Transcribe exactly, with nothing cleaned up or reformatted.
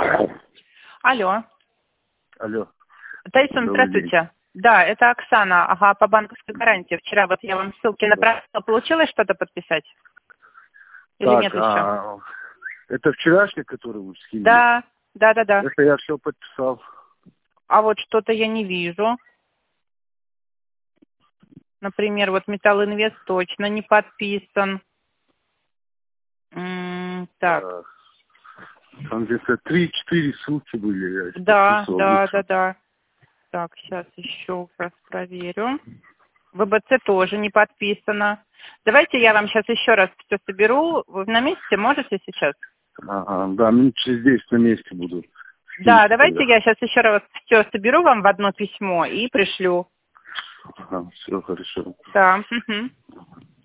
Алло. Алло. Тайсон, Добрый здравствуйте. день. Да, это Оксана, ага, по банковской гарантии. Вчера вот я вам ссылки направила. Получилось что-то подписать? Или Так, нет еще? а, это вчерашний, который вы скинули? Да, да, да, да. Это я все подписал. А вот что-то я не вижу. Например, вот Металл Инвест точно не подписан. М, так. А, Там где-то три-четыре ссылки были. Я Да, подписывал да, лучше. да, да. Так, сейчас еще раз проверю. ВБЦ тоже не подписано. Давайте я вам сейчас еще раз все соберу. Вы на месте можете сейчас? Ага, да, минут через десять на месте буду. Да, Скиньте давайте тогда. я сейчас еще раз все соберу вам в одно письмо и пришлю. Ага, все хорошо. Да. Угу.